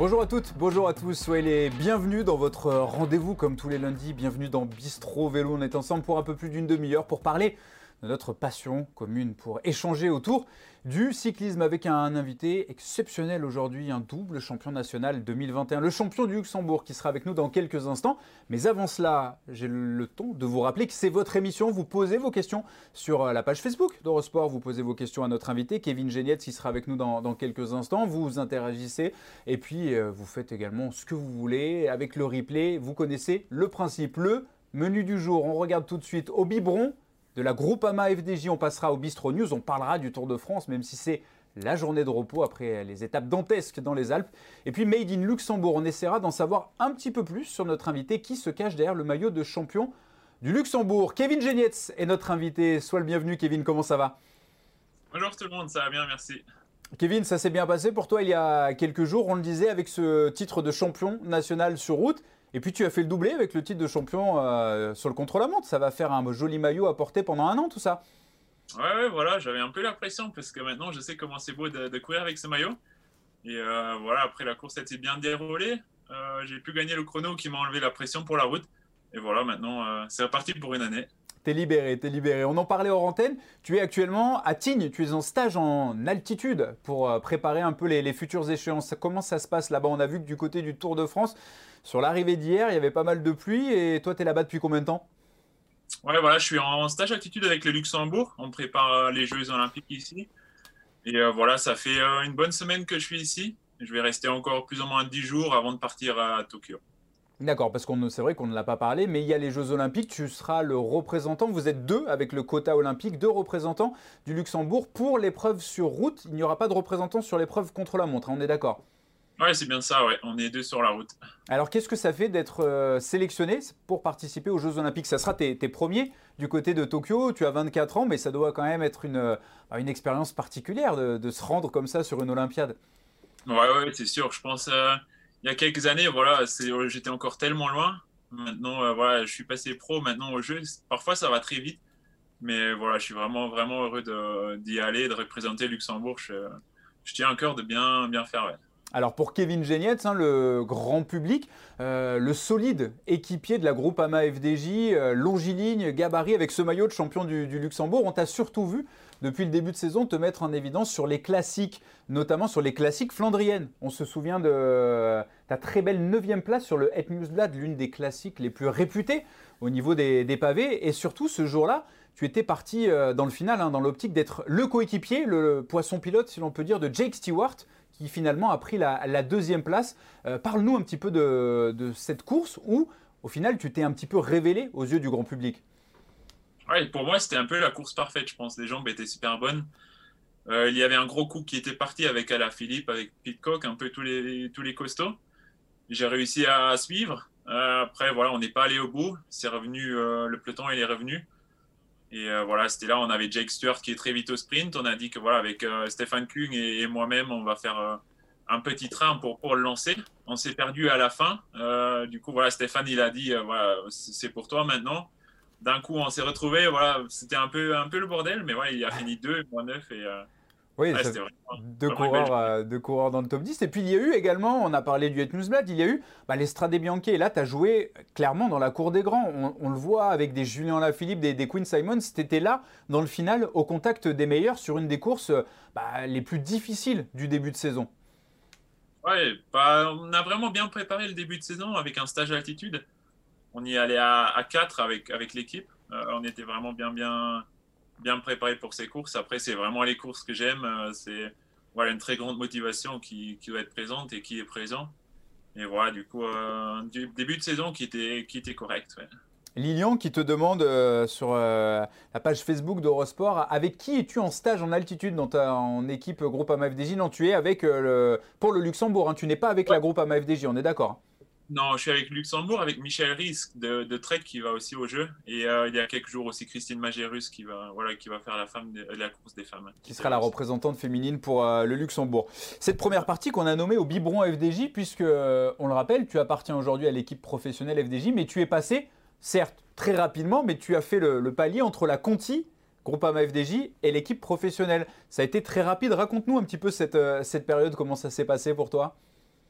Bonjour à toutes, bonjour à tous, soyez les bienvenus dans votre rendez-vous comme tous les lundis, bienvenue dans Bistro Vélo. On est ensemble pour un peu plus d'une demi-heure pour parler de notre passion commune, pour échanger autour du cyclisme avec un invité exceptionnel aujourd'hui, un double champion national 2021, le champion du Luxembourg qui sera avec nous dans quelques instants. Mais avant cela, j'ai le temps de vous rappeler que c'est votre émission, vous posez vos questions sur la page Facebook d'Eurosport, vous posez vos questions à notre invité Kevin Genietz qui sera avec nous dans quelques instants, vous interagissez et puis vous faites également ce que vous voulez avec le replay. Vous connaissez le principe, le menu du jour, on regarde tout de suite au biberon de la Groupama FDJ, on passera au Bistro News, on parlera du Tour de France, même si c'est la journée de repos après les étapes dantesques dans les Alpes. Et puis Made in Luxembourg, on essaiera d'en savoir un petit peu plus sur notre invité qui se cache derrière le maillot de champion du Luxembourg. Kevin Genietz est notre invité, sois le bienvenu Kevin, comment ça va? Bonjour tout le monde, ça va bien, merci. Kevin, ça s'est bien passé pour toi il y a quelques jours, on le disait, avec ce titre de champion national sur route. Et puis tu as fait le doublé avec le titre de champion sur le contre-la-montre. Ça va faire un joli maillot à porter pendant un an, tout ça. Ouais, voilà, j'avais un peu la pression parce que maintenant je sais comment c'est beau de courir avec ce maillot. Et voilà, après la course, ça s'est bien déroulé. J'ai pu gagner le chrono qui m'a enlevé la pression pour la route. Et voilà, maintenant c'est reparti pour une année. T'es libéré, t'es libéré. On en parlait hors antenne. Tu es actuellement à Tignes, tu es en stage en altitude pour préparer un peu les futures échéances. Comment ça se passe là-bas? On a vu que du côté du Tour de France, sur l'arrivée d'hier, il y avait pas mal de pluie. Et toi, tu es là-bas depuis combien de temps? Ouais, voilà, je suis en stage altitude avec le Luxembourg. On prépare les Jeux Olympiques ici. Et voilà, ça fait une bonne semaine que je suis ici. Je vais rester encore plus ou moins 10 jours avant de partir à Tokyo. D'accord, parce que c'est vrai qu'on ne l'a pas parlé, mais il y a les Jeux Olympiques, tu seras le représentant, vous êtes deux avec le quota olympique, deux représentants du Luxembourg pour l'épreuve sur route. Il n'y aura pas de représentant sur l'épreuve contre la montre, hein, on est d'accord? Ouais, c'est bien ça, ouais. On est deux sur la route. Alors qu'est-ce que ça fait d'être sélectionné pour participer aux Jeux Olympiques? Ça sera tes premiers du côté de Tokyo, tu as 24 ans, mais ça doit quand même être une expérience particulière de se rendre comme ça sur une Olympiade. Ouais, c'est sûr. Je pense il y a quelques années, voilà, j'étais encore tellement loin. Maintenant, voilà, je suis passé pro maintenant au jeu. Parfois, ça va très vite, mais voilà, je suis vraiment, vraiment heureux d'y aller, de représenter Luxembourg. Je tiens à cœur de bien, bien faire. Ouais. Alors pour Kevin Genietz, hein, le grand public, le solide équipier de la Groupama FDJ, longiligne, gabarit avec ce maillot de champion du Luxembourg, on t'a surtout vu depuis le début de saison te mettre en évidence sur les classiques, notamment sur les classiques flandriennes. On se souvient de ta très belle 9e place sur le Het Nieuwsblad, l'une des classiques les plus réputées au niveau des pavés. Et surtout ce jour-là, tu étais parti dans le final, hein, dans l'optique d'être le coéquipier, le poisson pilote si l'on peut dire, de Jake Stewart, qui finalement a pris la 2e place. Parle-nous un petit peu de cette course où, au final, tu t'es un petit peu révélé aux yeux du grand public. Ouais, pour moi, c'était un peu la course parfaite, je pense. Les jambes étaient super bonnes. Il y avait un gros coup qui était parti avec Alaphilippe, avec Pidcock, un peu tous les costauds. J'ai réussi à suivre. Après, voilà, on n'est pas allé au bout. C'est revenu, le peloton, il est revenu. Et voilà, c'était là, on avait Jake Stewart qui est très vite au sprint. On a dit que voilà, avec Stefan Kung et moi-même, on va faire un petit train pour le lancer. On s'est perdu à la fin. Du coup, voilà, Stéphane, il a dit, voilà, c'est pour toi maintenant. D'un coup, on s'est retrouvés. Voilà, c'était un peu le bordel, mais voilà, il a fini 2, moi 9. Et Oui, ouais, ça, c'était vraiment, deux vraiment une belle coureurs, journée. deux coureurs dans le top 10. Et puis il y a eu également, on a parlé du Het Nieuwsblad, il y a eu les Strade Bianche. Et là, tu as joué clairement dans la cour des grands. On le voit avec des Julien Alaphilippe, des Quinn Simons. Tu étais là dans le final au contact des meilleurs sur une des courses les plus difficiles du début de saison. Ouais, bah, on a vraiment bien préparé le début de saison avec un stage d'altitude. On y allait à 4 avec l'équipe. On était vraiment bien préparé pour ces courses. Après, c'est vraiment les courses que j'aime. C'est voilà, une très grande motivation qui doit être présente et qui est présent. Et voilà, du coup, du début de saison qui était correct. Ouais. Lilian qui te demande sur la page Facebook d'Eurosport, avec qui es-tu en stage en altitude en équipe Groupama FDJ? Non, tu es avec pour le Luxembourg, hein, tu n'es pas avec la Groupama FDJ, on est d'accord? Non, je suis avec Luxembourg, avec Michel Ries de Trek qui va aussi au jeu. Et il y a quelques jours aussi Christine Magérus qui va faire la course des femmes. Qui sera la représentante féminine pour le Luxembourg. Cette première partie qu'on a nommée au biberon FDJ, puisque, on le rappelle, tu appartiens aujourd'hui à l'équipe professionnelle FDJ, mais tu es passé, certes très rapidement, mais tu as fait le palier entre la Conti, Groupama FDJ, et l'équipe professionnelle. Ça a été très rapide. Raconte-nous un petit peu cette période, comment ça s'est passé pour toi?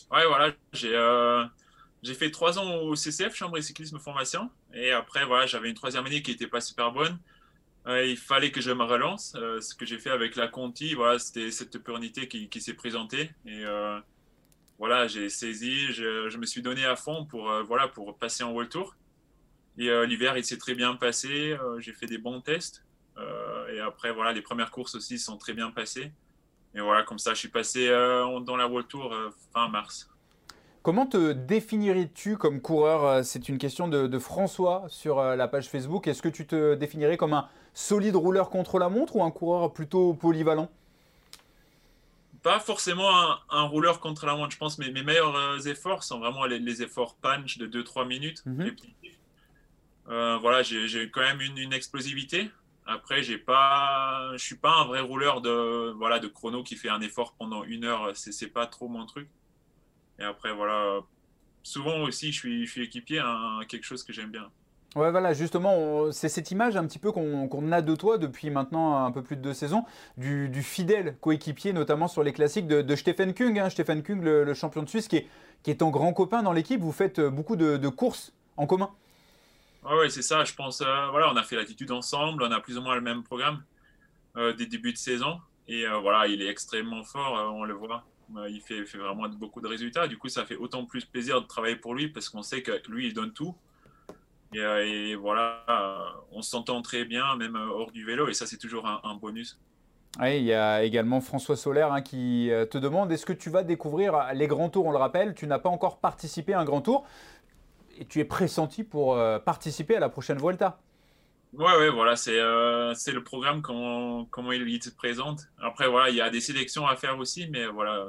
Ouais, voilà, j'ai fait 3 ans au CCF, Chambre et Cyclisme Formation. Et après, voilà, j'avais une troisième année qui n'était pas super bonne. Il fallait que je me relance. Ce que j'ai fait avec la Conti, voilà, c'était cette opportunité qui s'est présentée. Et voilà, j'ai saisi, je me suis donné à fond pour, voilà, pour passer en World Tour. Et l'hiver, il s'est très bien passé. J'ai fait des bons tests. Et après, voilà, les premières courses aussi sont très bien passées. Et voilà, comme ça, je suis passé dans la World Tour fin mars. Comment te définirais-tu comme coureur? C'est une question de François sur la page Facebook. Est-ce que tu te définirais comme un solide rouleur contre la montre ou un coureur plutôt polyvalent? Pas forcément un rouleur contre la montre. Je pense que mes meilleurs efforts sont vraiment les efforts punch de 2-3 minutes Mhm. répétitifs. Voilà, j'ai quand même une explosivité. Après, je suis pas un vrai rouleur voilà, de chrono qui fait un effort pendant 1 heure. C'est pas trop mon truc. Et après, voilà, souvent aussi, je suis équipier à quelque chose que j'aime bien. Ouais, voilà, justement, c'est cette image un petit peu qu'on a de toi depuis maintenant un peu plus de 2 saisons, du fidèle coéquipier, notamment sur les classiques de Stephen Kung, hein. Stephen Kung, le champion de Suisse, qui est ton grand copain dans l'équipe. Vous faites beaucoup de courses en commun. Ouais, ouais, c'est ça. Je pense, voilà, on a fait l'attitude ensemble. On a plus ou moins le même programme des débuts de saison. Et voilà, il est extrêmement fort, on le voit. Il fait vraiment beaucoup de résultats. Du coup, ça fait autant plus plaisir de travailler pour lui parce qu'on sait que lui, il donne tout. Et voilà, on s'entend très bien, même hors du vélo. Et ça, c'est toujours un bonus. Ouais, il y a également François Solaire, hein, qui te demande est-ce que tu vas découvrir les grands tours? On le rappelle, tu n'as pas encore participé à un grand tour et tu es pressenti pour participer à la prochaine Vuelta. Ouais, ouais, voilà, c'est le programme, comment il se présente. Après, voilà, il y a des sélections à faire aussi, mais voilà,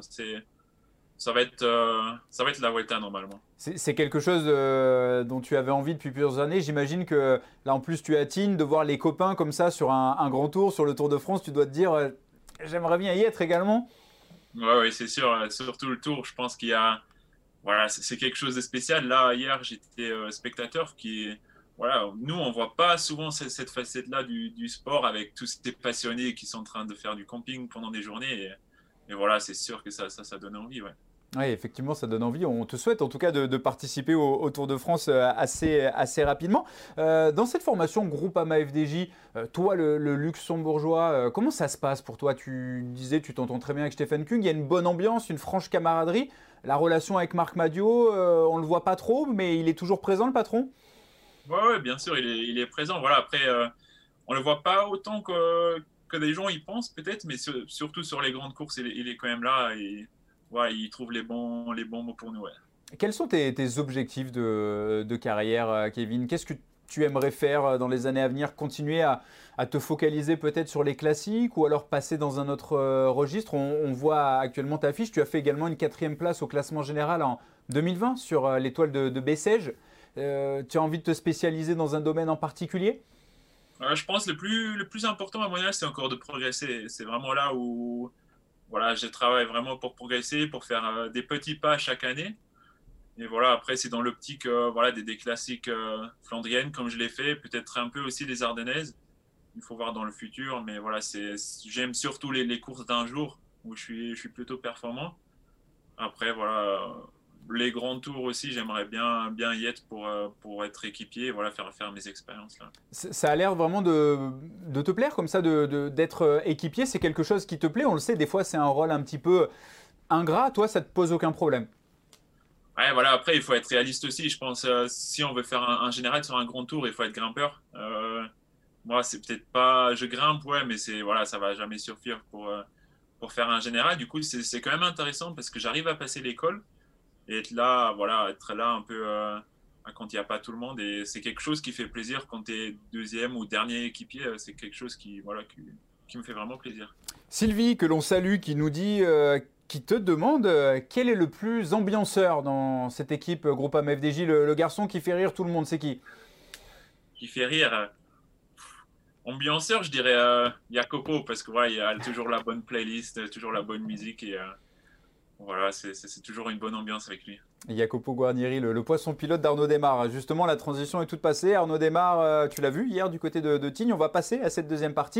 ça va être la Vuelta normalement. C'est quelque chose dont tu avais envie depuis plusieurs années. J'imagine que là, en plus, tu attines de voir les copains comme ça sur un grand tour, sur le Tour de France. Tu dois te dire, j'aimerais bien y être également. Ouais, ouais, c'est sûr. Surtout le tour, je pense qu'il y a, voilà, c'est quelque chose de spécial. Là, hier, j'étais spectateur voilà, nous, on voit pas souvent cette facette-là du sport avec tous ces passionnés qui sont en train de faire du camping pendant des journées. Et voilà, c'est sûr que ça donne envie, ouais. Oui, effectivement, ça donne envie. On te souhaite en tout cas de participer au Tour de France assez rapidement. Dans cette formation Groupama FDJ, toi, le luxembourgeois, comment ça se passe pour toi? Tu disais, tu t'entends très bien avec Stephen Kung. Il y a une bonne ambiance, une franche camaraderie. La relation avec Marc Madio, on ne le voit pas trop, mais il est toujours présent, le patron? Ouais, ouais, bien sûr, il est présent. Voilà, après, on le voit pas autant que des gens y pensent peut-être, mais surtout sur les grandes courses, il est quand même là et voilà, il trouve les bons mots pour nous. Ouais. Quels sont tes objectifs de carrière, Kevin? Qu'est-ce que tu aimerais faire dans les années à venir? Continuer à te focaliser peut-être sur les classiques ou alors passer dans un autre registre? On voit actuellement ta fiche. Tu as fait également une 4e place au classement général en 2020 sur l'étoile de Bessèges. Tu as envie de te spécialiser dans un domaine en particulier? Je pense le plus important à mon âge, c'est encore de progresser. C'est vraiment là où voilà, je travaille vraiment pour progresser, pour faire des petits pas chaque année. Et voilà, après, c'est dans l'optique voilà, des classiques flandriennes, comme je l'ai fait, peut-être un peu aussi des Ardennaises. Il faut voir dans le futur, mais voilà, j'aime surtout les courses d'un jour où je suis plutôt performant. Après, voilà, les grands tours aussi, j'aimerais bien y être pour être équipier et voilà, faire mes expériences là. Ça a l'air vraiment de te plaire comme ça, d'être équipier. C'est quelque chose qui te plaît. On le sait, des fois, c'est un rôle un petit peu ingrat. Toi, ça te pose aucun problème. Ouais, voilà, après, il faut être réaliste aussi. Je pense, si on veut faire un général sur un grand tour, il faut être grimpeur. Moi, c'est peut-être pas. Je grimpe, ouais, mais voilà, ça va jamais suffire pour faire un général. Du coup, c'est quand même intéressant parce que j'arrive à passer l'école et être là, voilà, être là un peu quand il n'y a pas tout le monde. Et c'est quelque chose qui fait plaisir quand tu es deuxième ou dernier équipier. C'est quelque chose voilà, qui me fait vraiment plaisir. Sylvie, que l'on salue, qui nous dit, qui te demande quel est le plus ambianceur dans cette équipe Groupama FDJ, le garçon qui fait rire tout le monde, c'est qui? Qui fait rire. Ambianceur, je dirais Jacopo, parce que voilà, il y a toujours la bonne playlist, toujours la bonne musique et voilà, c'est toujours une bonne ambiance avec lui. Jacopo Guarnieri, le poisson pilote d'Arnaud Démare. Justement, la transition est toute passée. Arnaud Démare, tu l'as vu hier du côté de Tignes. On va passer à cette deuxième partie.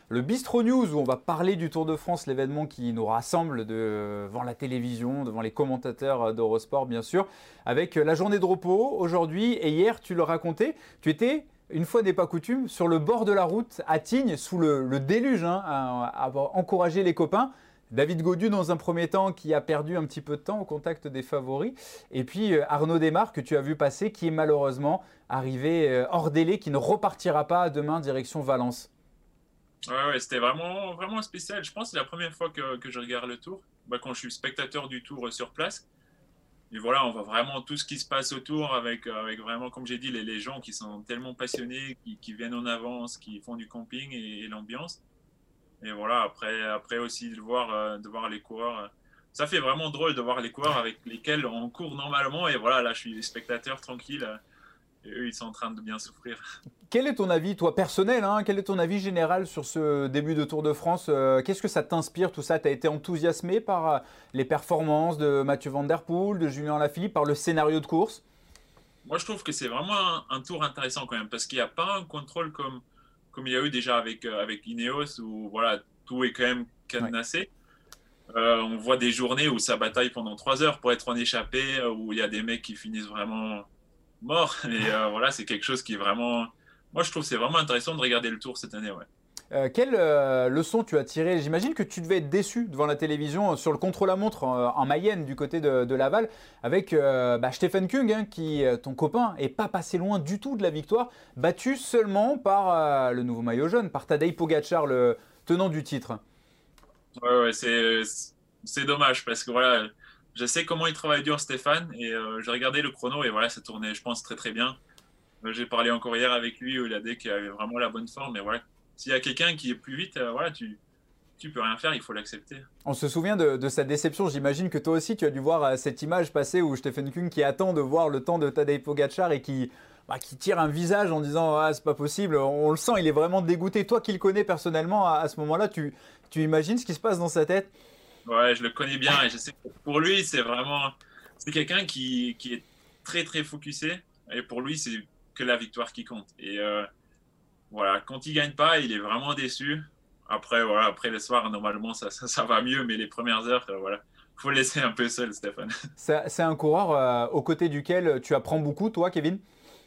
le Bistro News où on va parler du Tour de France, l'événement qui nous rassemble devant la télévision, devant les commentateurs d'Eurosport bien sûr, avec la journée de repos aujourd'hui. Et hier, tu le racontais, tu étais, une fois n'est pas coutume, sur le bord de la route à Tignes, sous le déluge, hein, à encourager les copains. David Gaudu dans un premier temps qui a perdu un petit peu de temps au contact des favoris. Et puis Arnaud Démare que tu as vu passer qui est malheureusement arrivé hors délai, qui ne repartira pas demain direction Valence. Ouais, c'était vraiment, vraiment spécial. Je pense que c'est la première fois que je regarde le Tour, quand je suis spectateur du Tour sur place. Et voilà, on voit vraiment tout ce qui se passe autour avec vraiment, comme j'ai dit, les gens qui sont tellement passionnés, qui viennent en avance, qui font du camping et l'ambiance. Et voilà, après aussi de voir les coureurs. Ça fait vraiment drôle de voir les coureurs avec lesquels on court normalement. Et voilà, là, je suis spectateur tranquille. Et eux, ils sont en train de bien souffrir. Quel est ton avis, toi, personnel, hein, quel est ton avis général sur ce début de Tour de France? Qu'est-ce que ça t'inspire, tout ça? Tu as été enthousiasmé par les performances de Mathieu Van Der Poel, de Julien Alaphilippe, par le scénario de course? Moi, je trouve que c'est vraiment un tour intéressant quand même, parce qu'il n'y a pas un contrôle comme il y a eu déjà avec Ineos, où voilà, tout est quand même Ouais. cadenassé. On voit des journées où ça bataille pendant 3 heures pour être en échappé, où il y a des mecs qui finissent vraiment morts. Et voilà, c'est quelque chose qui est vraiment... Moi, je trouve que c'est vraiment intéressant de regarder le tour cette année. Ouais. Quelle leçon tu as tiré? J'imagine que tu devais être déçu devant la télévision sur le contre-la-montre en Mayenne du côté de Laval avec Stephen Kung, hein, qui, ton copain, est pas passé loin du tout de la victoire, battu seulement par le nouveau maillot jaune, par Tadej Pogacar, le tenant du titre. Ouais, c'est dommage parce que voilà, je sais comment il travaille dur, Stéphane, et j'ai regardé le chrono et voilà, ça tournait, je pense, très très bien. J'ai parlé encore hier avec lui où il a dit qu'il avait vraiment la bonne forme, mais voilà, s'il y a quelqu'un qui est plus vite, voilà, tu peux rien faire, il faut l'accepter. On se souvient de sa déception. J'imagine que toi aussi, tu as dû voir cette image passer où Stephen Kung qui attend de voir le temps de Tadej Pogacar et qui tire un visage en disant ah, c'est pas possible. On le sent, il est vraiment dégoûté. Toi qui le connais personnellement, à ce moment-là, tu imagines ce qui se passe dans sa tête? Ouais, je le connais bien et je sais que pour lui, c'est quelqu'un qui est très très focusé et pour lui, c'est que la victoire qui compte. Et voilà, quand il gagne pas, il est vraiment déçu. Après, voilà, après le soir, normalement, ça va mieux, mais les premières heures, voilà, faut le laisser un peu seul, Stéphane. C'est un coureur aux côtés duquel tu apprends beaucoup, toi, Kevin?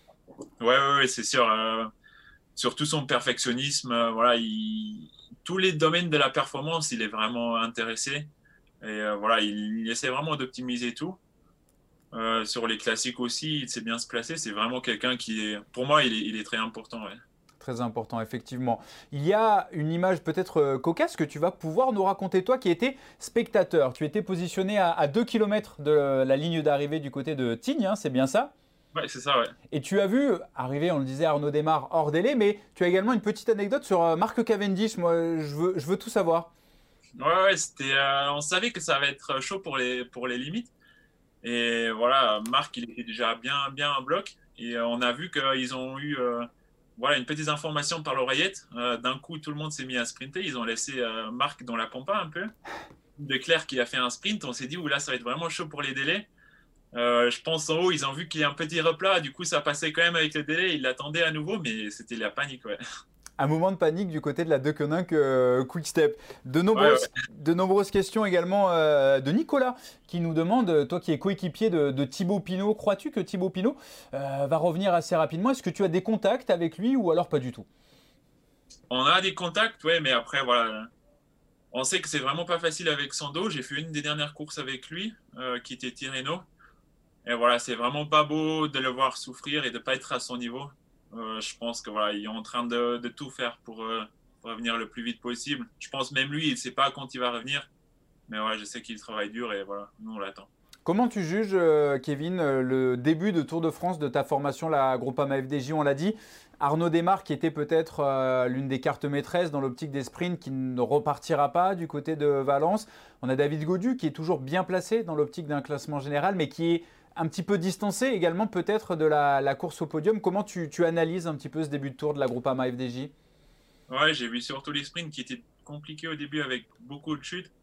Ouais, c'est sûr. Surtout son perfectionnisme, voilà, tous les domaines de la performance, il est vraiment intéressé. Et voilà, il essaie vraiment d'optimiser tout. Sur les classiques aussi, il sait bien se placer. C'est vraiment quelqu'un qui est, pour moi, il est très important. Ouais. Très important, effectivement. Il y a une image peut-être cocasse que tu vas pouvoir nous raconter, toi qui étais spectateur. Tu étais positionné à 2 km de la ligne d'arrivée du côté de Tignes, hein, c'est bien ça? Ouais, c'est ça, ouais. Et tu as vu arriver, on le disait, Arnaud Démare hors délai, mais tu as également une petite anecdote sur Marc Cavendish. Moi, je veux tout savoir. Ouais, on savait que ça va être chaud pour les limites. Et voilà, Marc, il était déjà bien en bloc. Et on a vu qu'ils ont eu voilà, une petite information par l'oreillette. D'un coup, tout le monde s'est mis à sprinter. Ils ont laissé Marc dans la pampa un peu. Leclerc qui a fait un sprint. On s'est dit, oula, ça va être vraiment chaud pour les délais. Je pense en haut, ils ont vu qu'il y a un petit replat. Du coup, ça passait quand même avec le délai. Ils l'attendaient à nouveau, mais c'était la panique, ouais. Un moment de panique du côté de la Deceuninck Quick Step. Ouais. De nombreuses questions également de Nicolas qui nous demande, toi qui es coéquipier de Thibaut Pinot, crois-tu que Thibaut Pinot va revenir assez rapidement? Est-ce que tu as des contacts avec lui ou alors pas du tout? On a des contacts, ouais, mais après, voilà. On sait que c'est vraiment pas facile avec Sando. J'ai fait une des dernières courses avec lui, qui était Tirreno. Et voilà, c'est vraiment pas beau de le voir souffrir et de pas être à son niveau. Je pense que voilà, il est en train de tout faire pour revenir le plus vite possible. Je pense même lui, il ne sait pas quand il va revenir. Mais ouais, je sais qu'il travaille dur et voilà, nous on l'attend. Comment tu juges, Kevin, le début de Tour de France de ta formation, la Groupama FDJ, on l'a dit, Arnaud Démare qui était peut-être l'une des cartes maîtresses dans l'optique des sprints qui ne repartira pas du côté de Valence. On a David Gaudu qui est toujours bien placé dans l'optique d'un classement général mais qui est un petit peu distancé également peut-être de la course au podium. Comment tu analyses un petit peu ce début de Tour de la Groupama FDJ? Ouais, j'ai vu surtout les sprints qui étaient compliqués au début avec beaucoup de chutes.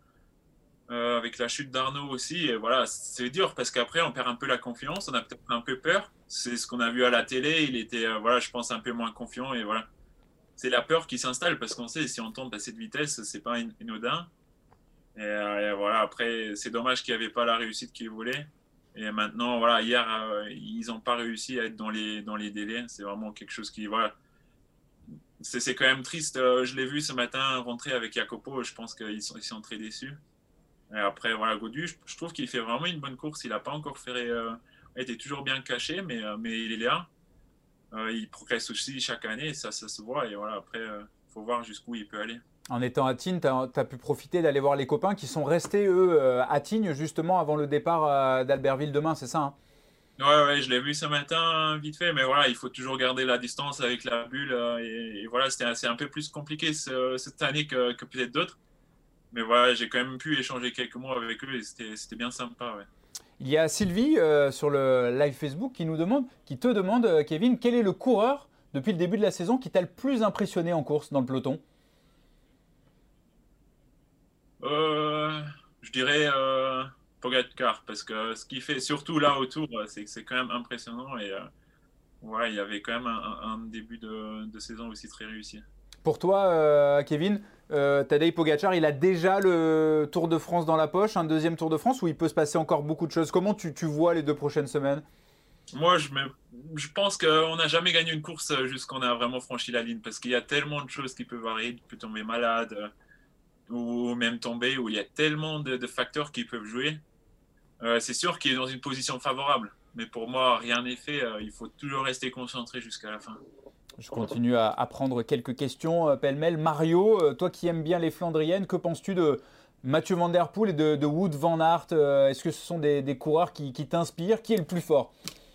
Avec la chute d'Arnaud aussi. Et voilà, c'est dur parce qu'après, on perd un peu la confiance. On a peut-être un peu peur. C'est ce qu'on a vu à la télé. Il était, voilà, je pense, un peu moins confiant. Et voilà, c'est la peur qui s'installe parce qu'on sait si on tombe à cette vitesse, c'est pas inodin. Et voilà, après, c'est dommage qu'il n'y avait pas la réussite qu'ils voulaient. Et maintenant, voilà, hier, ils n'ont pas réussi à être dans les délais. C'est vraiment quelque chose qui, voilà, c'est quand même triste. Je l'ai vu ce matin rentrer avec Jacopo. Je pense ils sont très déçus. Et après, voilà, Gaudu, je trouve qu'il fait vraiment une bonne course. Il n'a pas encore fait. Il était toujours bien caché, mais il est là. Il progresse aussi chaque année, ça se voit. Et voilà, après, faut voir jusqu'où il peut aller. En étant à Tignes, tu as pu profiter d'aller voir les copains qui sont restés, eux, à Tignes, justement, avant le départ d'Albertville demain, c'est ça, hein? Ouais, je l'ai vu ce matin, vite fait, mais voilà, il faut toujours garder la distance avec la bulle. Et voilà, c'est un peu plus compliqué cette année que peut-être d'autres. Mais voilà, j'ai quand même pu échanger quelques mots avec eux et c'était bien sympa. Ouais. Il y a Sylvie sur le live Facebook qui te demande, Kevin, quel est le coureur depuis le début de la saison qui t'a le plus impressionné en course dans le peloton? Euh, je dirais Pogacar, parce que ce qu'il fait, surtout là autour, c'est quand même impressionnant. Et voilà, il y avait quand même un début de saison aussi très réussi. Pour toi, Kevin, Tadej Pogacar, il a déjà le Tour de France dans la poche, un deuxième Tour de France, où il peut se passer encore beaucoup de choses. Comment tu vois les 2 prochaines semaines? Moi, je pense qu'on n'a jamais gagné une course jusqu'on a vraiment franchi la ligne, parce qu'il y a tellement de choses qui peuvent arriver. Il peut tomber malade ou même tomber, où il y a tellement de facteurs qui peuvent jouer. C'est sûr qu'il est dans une position favorable, mais pour moi, rien n'est fait. Il faut toujours rester concentré jusqu'à la fin. Je continue à prendre quelques questions pêle-mêle. Mario, toi qui aimes bien les Flandriennes, que penses-tu de Mathieu Van Der Poel et de Wout van Aert? Est-ce que ce sont des coureurs qui t'inspirent? Qui est le plus fort?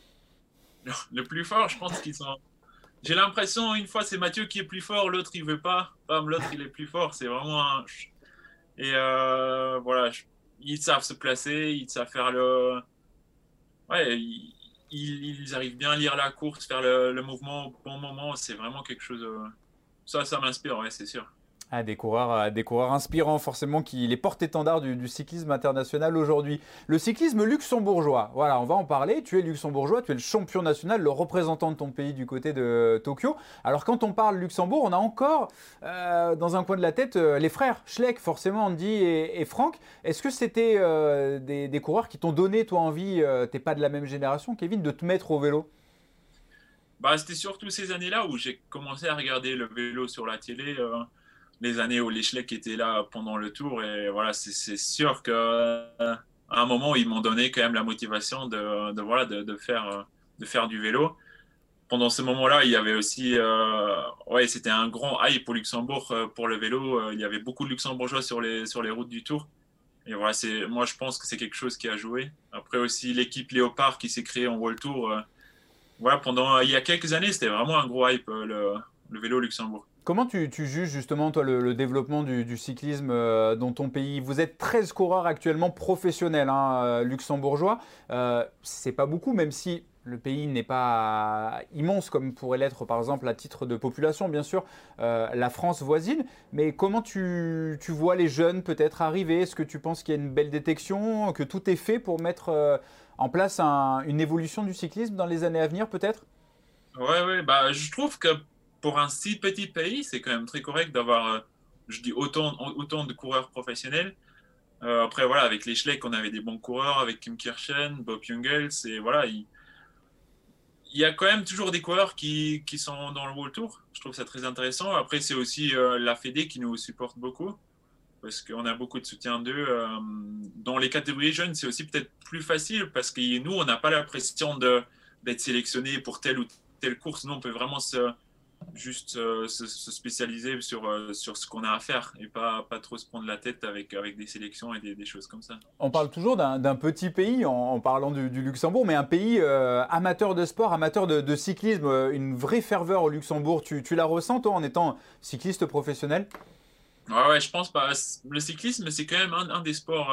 Le plus fort, je pense qu'ils sont. J'ai l'impression, une fois, c'est Mathieu qui est plus fort, l'autre, il veut pas. Bam, l'autre, il est plus fort. C'est vraiment un. Et voilà, ils savent se placer, ils savent faire le. Ouais, ils arrivent bien à lire la course, faire le mouvement au bon moment. C'est vraiment quelque chose. Ça m'inspire, ouais, c'est sûr. Ah, des coureurs inspirants, forcément, qui les porte-étendards du cyclisme international aujourd'hui. Le cyclisme luxembourgeois, voilà, on va en parler. Tu es luxembourgeois, tu es le champion national, le représentant de ton pays du côté de Tokyo. Alors, quand on parle Luxembourg, on a encore dans un coin de la tête les frères Schleck, forcément, Andy et Franck. Est-ce que c'était des coureurs qui t'ont donné, toi, envie, t'es pas de la même génération, Kevin, de te mettre au vélo? Bah, c'était surtout ces années-là où j'ai commencé à regarder le vélo sur la télé. Les années où les Schleck étaient là pendant le tour. Et voilà, c'est sûr qu'à un moment, ils m'ont donné quand même la motivation voilà, de faire du vélo. Pendant ce moment-là, il y avait aussi, ouais, c'était un grand hype au Luxembourg pour le vélo. Il y avait beaucoup de Luxembourgeois sur les routes du Tour. Et voilà, moi, je pense que c'est quelque chose qui a joué. Après aussi, l'équipe Léopard qui s'est créée en World Tour. Voilà, il y a quelques années, c'était vraiment un gros hype, le vélo au Luxembourg. Comment tu juges justement, toi, le développement du cyclisme dans ton pays? Vous êtes 13 coureurs actuellement professionnels, hein, luxembourgeois. C'est pas beaucoup, même si le pays n'est pas immense comme pourrait l'être, par exemple, à titre de population, bien sûr, la France voisine. Mais comment tu vois les jeunes peut-être arriver? Est-ce que tu penses qu'il y a une belle détection, que tout est fait pour mettre en place une évolution du cyclisme dans les années à venir, peut-être? Ouais, bah, je trouve que pour un si petit pays, c'est quand même très correct d'avoir, je dis, autant de coureurs professionnels. Après, voilà, avec les Schleck, on avait des bons coureurs, avec Kim Kirchen, Bob Jungels, et voilà, il y a quand même toujours des coureurs qui sont dans le World Tour. Je trouve ça très intéressant. Après, c'est aussi la Fédé qui nous supporte beaucoup, parce qu'on a beaucoup de soutien d'eux. Dans les catégories jeunes, c'est aussi peut-être plus facile, parce que nous, on n'a pas la pression d'être sélectionné pour telle ou telle course. Nous, on peut vraiment se spécialiser sur ce qu'on a à faire et pas trop se prendre la tête avec des sélections et des choses comme ça. On parle toujours d'un petit pays en parlant du Luxembourg, mais un pays amateur de sport, amateur de cyclisme, une vraie ferveur au Luxembourg. Tu la ressens, toi, en étant cycliste professionnel? Ouais, je pense pas. Le cyclisme, c'est quand même un des sports,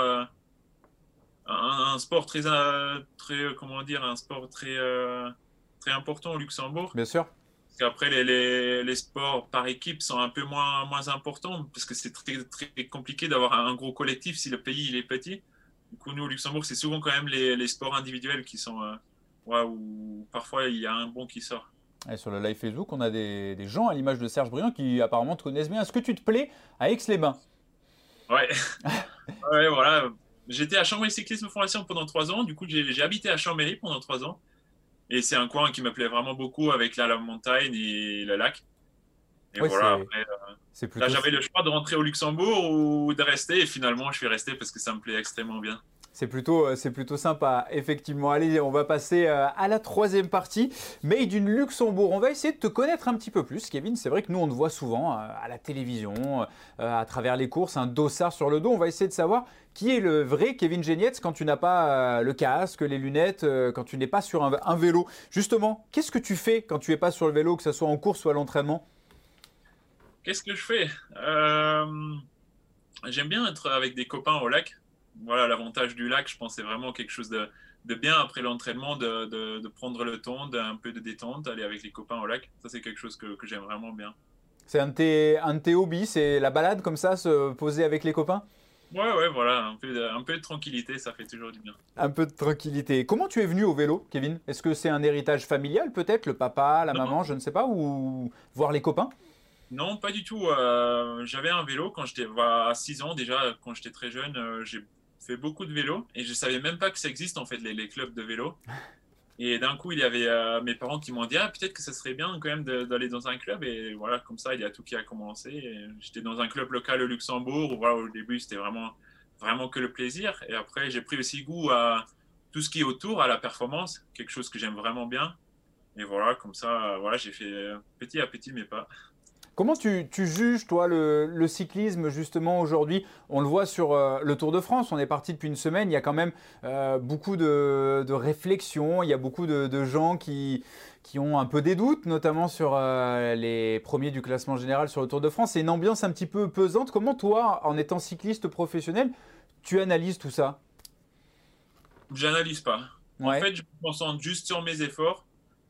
un sport très, comment dire, un sport très important au Luxembourg. Bien sûr. Parce qu'après, les sports par équipe sont un peu moins importants parce que c'est très compliqué d'avoir un gros collectif si le pays il est petit. Du coup, nous, au Luxembourg, c'est souvent quand même les sports individuels qui sont, ouais, où parfois il y a un bon qui sort. Et sur le live Facebook, on a des gens à l'image de Serge Briand qui apparemment te connaissent bien. Est-ce que tu te plais à Aix-les-Bains? Ouais, ouais, voilà. J'étais à Chambéry Cyclisme Formation pendant 3 ans. Du coup, j'ai habité à Chambéry pendant 3 ans. Et c'est un coin qui me plaît vraiment beaucoup avec la montagne et le lac. Et Oui, voilà, après, c'est là, plutôt. j'avais le choix de rentrer au Luxembourg ou de rester. Et finalement, je suis resté parce que ça me plaît extrêmement bien. C'est plutôt sympa, effectivement. Allez, on va passer à la troisième partie. Made in Luxembourg. On va essayer de te connaître un petit peu plus, Kevin. C'est vrai que nous, on te voit souvent à la télévision, à travers les courses, un dossard sur le dos. On va essayer de savoir qui est le vrai Kevin Genietz quand tu n'as pas le casque, les lunettes, quand tu n'es pas sur un vélo. Justement, qu'est-ce que tu fais quand tu n'es pas sur le vélo, que ce soit en course ou à l'entraînement? Qu'est-ce que je fais? J'aime bien être avec des copains au lac. Voilà, l'avantage du lac, je pense, c'est vraiment quelque chose de bien après l'entraînement, de prendre le temps, d'un peu de détente, aller avec les copains au lac. Ça, c'est quelque chose que j'aime vraiment bien. C'est un de tes hobbies, c'est la balade comme ça, se poser avec les copains? Ouais, ouais, voilà, un peu de tranquillité, ça fait toujours du bien. Un peu de tranquillité. Comment tu es venu au vélo, Kevin? Est-ce que c'est un héritage familial peut-être, le papa, la Non, maman, je ne sais pas, ou voir les copains? non, pas du tout. J'avais un vélo quand j'étais à 6 ans déjà, quand j'étais très jeune, j'ai fait beaucoup de vélo et je savais même pas que ça existe en fait, les clubs de vélo. Et d'un coup, il y avait mes parents qui m'ont dit ah, peut-être que ça serait bien quand même d'aller dans un club. Et voilà, comme ça, il y a tout qui a commencé. J'étais dans un club local au Luxembourg où voilà, au début, c'était vraiment que le plaisir. Et après, j'ai pris aussi goût à tout ce qui est autour, à la performance, quelque chose que j'aime vraiment bien. Et voilà, comme ça, voilà, j'ai fait petit à petit mes pas. Comment tu juges, toi, le cyclisme, justement, aujourd'hui? On le voit sur le Tour de France, on est parti depuis une semaine, il y a quand même beaucoup de réflexions, il y a beaucoup de gens qui ont un peu des doutes, notamment sur les premiers du classement général sur le Tour de France. C'est une ambiance un petit peu pesante. Comment, toi, en étant cycliste professionnel, tu analyses tout ça? J'analyse pas. En Ouais. fait, je me concentre juste sur mes efforts.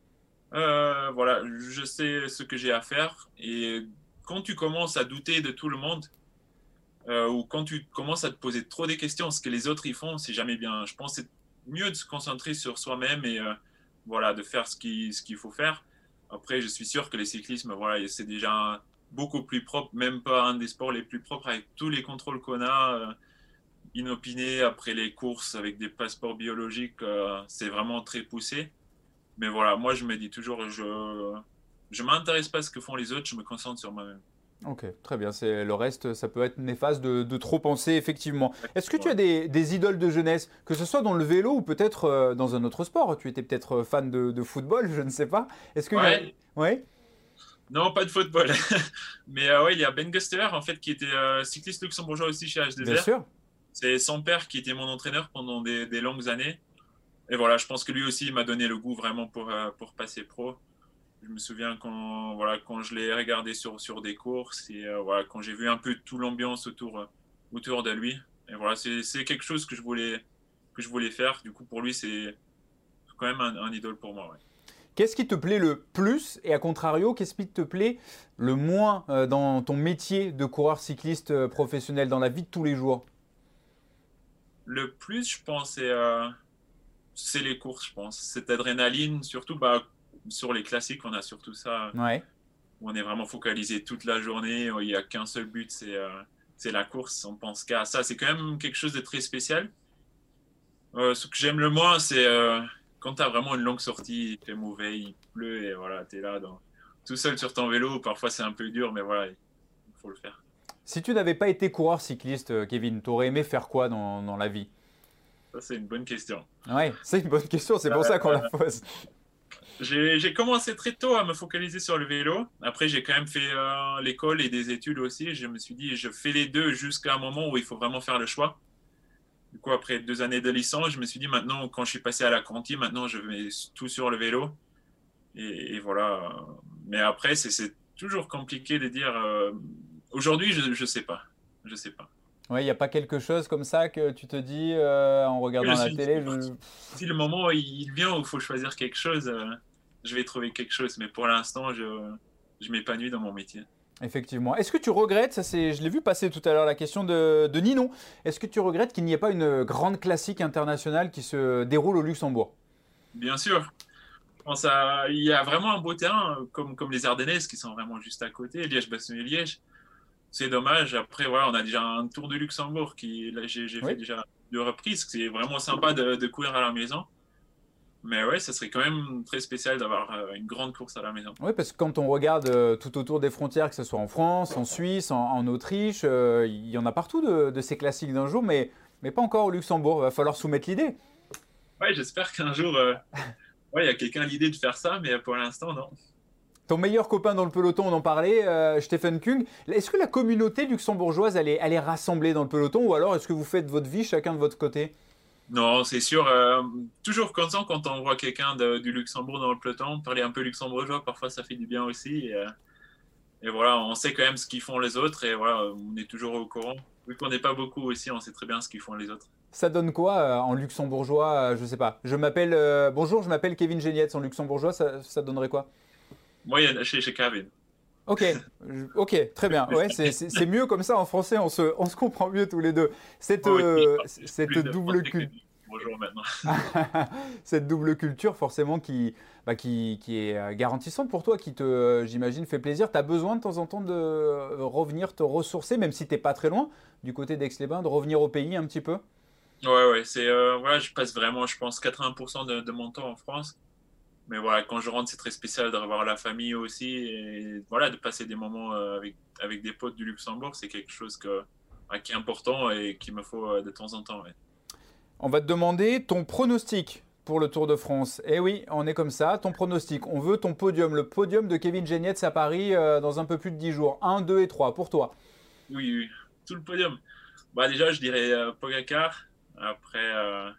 Voilà, je sais ce que j'ai à faire. Et quand tu commences à douter de tout le monde, ou quand tu commences à te poser trop des questions, ce que les autres y font, c'est jamais bien. Je pense que c'est mieux de se concentrer sur soi-même et voilà, de faire ce qu'il faut faire. Après, je suis sûr que les cyclismes, voilà, c'est déjà beaucoup plus propre, même pas un des sports les plus propres avec tous les contrôles qu'on a, inopinés après les courses avec des passeports biologiques, c'est vraiment très poussé. Mais voilà, moi je me dis toujours, je m'intéresse pas à ce que font les autres, je me concentre sur moi-même. Ok, très bien. C'est le reste, ça peut être néfaste de trop penser, effectivement. Est-ce que tu Ouais. as des idoles de jeunesse, que ce soit dans le vélo ou peut-être dans un autre sport? Tu étais peut-être fan de football, je ne sais pas. Est-ce qu'il y a... Ouais, Ouais, non, pas de football. Mais ouais, il y a Ben Guster, en fait, qui était cycliste luxembourgeois aussi chez bien H2R. sûr. C'est son père qui était mon entraîneur pendant des longues années. Et voilà, je pense que lui aussi il m'a donné le goût vraiment pour passer pro. Je me souviens voilà, quand je l'ai regardé sur des courses et voilà, quand j'ai vu un peu toute l'ambiance autour de lui. Et voilà, c'est quelque chose que je voulais faire. Du coup, pour lui, c'est quand même un idole pour moi. Ouais. Qu'est-ce qui te plaît le plus et à contrario, qu'est-ce qui te plaît le moins dans ton métier de coureur cycliste professionnel, dans la vie de tous les jours? Le plus, je pense, c'est les courses, je pense. Cette adrénaline, surtout bah, sur les classiques, on a surtout ça. Ouais. On est vraiment focalisé toute la journée. Il n'y a qu'un seul but, c'est la course. On pense qu'à ça. C'est quand même quelque chose de très spécial. Ce que j'aime le moins, c'est quand tu as vraiment une longue sortie, il fait mauvais, il pleut et voilà, tu es là tout seul sur ton vélo. Parfois, c'est un peu dur, mais voilà, il faut le faire. Si tu n'avais pas été coureur cycliste, Kevin, t'aurais aimé faire quoi dans la vie? Ça, c'est une bonne question. Ouais, c'est une bonne question, c'est pour ça qu'on la pose. J'ai commencé très tôt à me focaliser sur le vélo. Après, j'ai quand même fait l'école et des études aussi. Je me suis dit, je fais les deux jusqu'à un moment où il faut vraiment faire le choix. Du coup, après 2 années de licence, je me suis dit, maintenant, quand je suis passé à la Conti, maintenant, je mets tout sur le vélo. Et voilà. Mais après, c'est toujours compliqué de dire. Aujourd'hui, je sais pas. Je sais pas. Ouais, il n'y a pas quelque chose comme ça que tu te dis en Je regardant la suis télé, sûr. Si le moment il vient où il faut choisir quelque chose, je vais trouver quelque chose. Mais pour l'instant, je m'épanouis dans mon métier. Effectivement. Est-ce que tu regrettes, ça c'est, je l'ai vu passer tout à l'heure la question de Ninon, est-ce que tu regrettes qu'il n'y ait pas une grande classique internationale qui se déroule au Luxembourg? Bien sûr. Il y a vraiment un beau terrain, comme les Ardennaises qui sont vraiment juste à côté, Liège-Bastogne-Liège. C'est dommage. Après, voilà, on a déjà un Tour du Luxembourg là, j'ai fait déjà 2 reprises. C'est vraiment sympa de courir à la maison. Mais ouais, ça serait quand même très spécial d'avoir une grande course à la maison. Oui, parce que quand on regarde tout autour des frontières, que ce soit en France, en Suisse, en Autriche, il y en a partout de ces classiques d'un jour, mais pas encore au Luxembourg. Il va falloir soumettre l'idée. Ouais, j'espère qu'un jour, il y a quelqu'un l'idée de faire ça, mais pour l'instant, non. Ton meilleur copain dans le peloton, on en parlait, Stephen Kung. Est-ce que la communauté luxembourgeoise, elle est rassemblée dans le peloton, ou alors est-ce que vous faites votre vie chacun de votre côté? Non, c'est sûr. Toujours content quand on voit quelqu'un du Luxembourg dans le peloton. Parler un peu luxembourgeois, parfois ça fait du bien aussi. Et voilà, on sait quand même ce qu'ils font les autres. Et voilà, on est toujours au courant. Vu qu'on n'est pas beaucoup aussi, on sait très bien ce qu'ils font les autres. Ça donne quoi en luxembourgeois? Je sais pas. Bonjour, je m'appelle Kevin Genietz. En luxembourgeois, ça donnerait quoi? Moi, il y a chez Kevin. Ok, très bien. Ouais, c'est mieux comme ça en français, on se comprend mieux tous les deux. Cette double culture. Bonjour maintenant. Cette double culture, forcément, qui est garantissante pour toi, qui j'imagine, fait plaisir. Tu as besoin de temps en temps de revenir te ressourcer, même si tu n'es pas très loin, du côté d'Aix-les-Bains, de revenir au pays un petit peu? Ouais, voilà, je passe vraiment, je pense, 80% de mon temps en France. Mais voilà, quand je rentre, c'est très spécial de revoir la famille aussi. Et voilà, de passer des moments avec des potes du Luxembourg, c'est quelque chose qui est important et qu'il me faut de temps en temps. Ouais. On va te demander ton pronostic pour le Tour de France. Eh oui, on est comme ça, ton pronostic. On veut ton podium, le podium de Kevin Genietz à Paris dans un peu plus de 10 jours. 1, 2 et 3 pour toi. Oui, tout le podium. Bah, déjà, je dirais Pogacar. Après,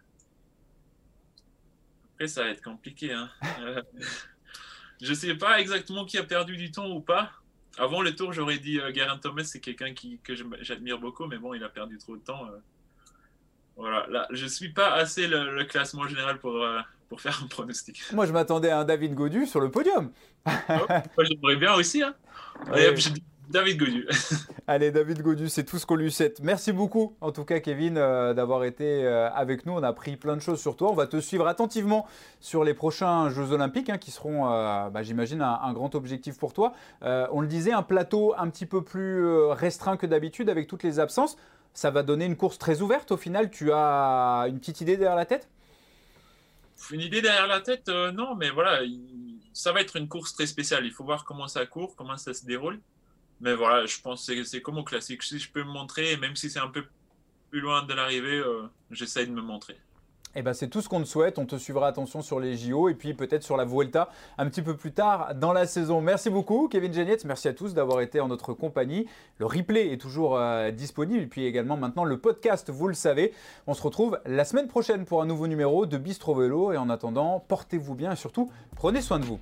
ça va être compliqué. Hein. Je ne sais pas exactement qui a perdu du temps ou pas. Avant le Tour, j'aurais dit Geraint Thomas, c'est quelqu'un que j'admire beaucoup, mais bon, il a perdu trop de temps. Voilà, là, je ne suis pas assez le classement général pour faire un pronostic. Moi, je m'attendais à un David Gaudu sur le podium. Moi, j'aimerais bien aussi. Hein. Ouais. Je dis David Gaudu. Allez, David Gaudu, c'est tout ce qu'on lui souhaite. Merci beaucoup, en tout cas, Kevin, d'avoir été avec nous. On a appris plein de choses sur toi. On va te suivre attentivement sur les prochains Jeux Olympiques, qui seront, j'imagine, un grand objectif pour toi. On le disait, un plateau un petit peu plus restreint que d'habitude avec toutes les absences. Ça va donner une course très ouverte. Au final, tu as une petite idée derrière la tête? Une idée derrière la tête, non, mais voilà, ça va être une course très spéciale. Il faut voir comment ça court, comment ça se déroule. Mais voilà, je pense que c'est comme au classique. Si je peux me montrer, même si c'est un peu plus loin de l'arrivée, j'essaye de me montrer. Eh ben, c'est tout ce qu'on te souhaite. On te suivra attention sur les JO et puis peut-être sur la Vuelta un petit peu plus tard dans la saison. Merci beaucoup, Kevin Genietz. Merci à tous d'avoir été en notre compagnie. Le replay est toujours disponible et puis également maintenant le podcast, vous le savez. On se retrouve la semaine prochaine pour un nouveau numéro de Bistro Vélo. Et en attendant, portez-vous bien et surtout, prenez soin de vous.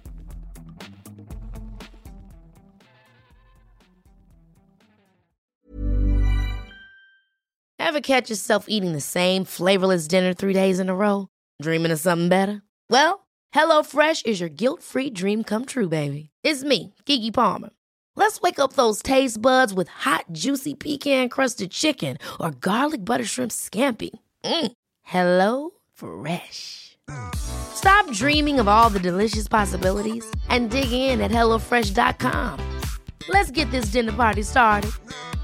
Ever catch yourself eating the same flavorless dinner 3 days in a row? Dreaming of something better? Well, HelloFresh is your guilt-free dream come true, baby. It's me, Keke Palmer. Let's wake up those taste buds with hot, juicy pecan-crusted chicken or garlic butter shrimp scampi. Hello Fresh. Stop dreaming of all the delicious possibilities and dig in at HelloFresh.com. Let's get this dinner party started.